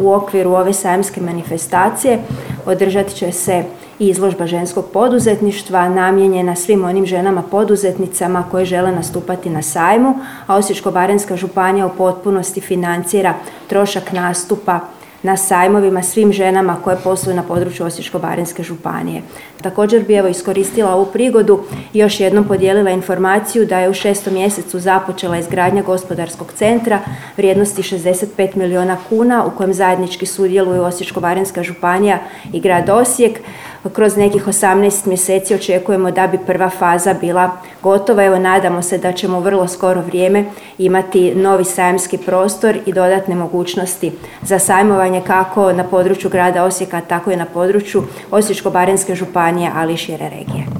u okviru ove sajamske manifestacije održat će se i izložba ženskog poduzetništva namijenjena svim onim ženama poduzetnicama koje žele nastupati na sajmu, a Osječko-baranjska županija u potpunosti financira trošak nastupa na sajmovima svim ženama koje posluju na području Osječko-baranjske županije. Također bi iskoristila ovu prigodu i još jednom podijelila informaciju da je u 6. mjesecu započela izgradnja gospodarskog centra vrijednosti 65 milijuna kuna u kojem zajednički sudjeluju Osječko-baranjska županija i grad Osijek. Kroz nekih 18 mjeseci očekujemo da bi prva faza bila gotova. Nadamo se da ćemo u vrlo skoro vrijeme imati novi sajamski prostor i dodatne mogućnosti za sajmovanje kako na području grada Osijeka, tako i na području Osječko-baranjske županije, ali i šire regije.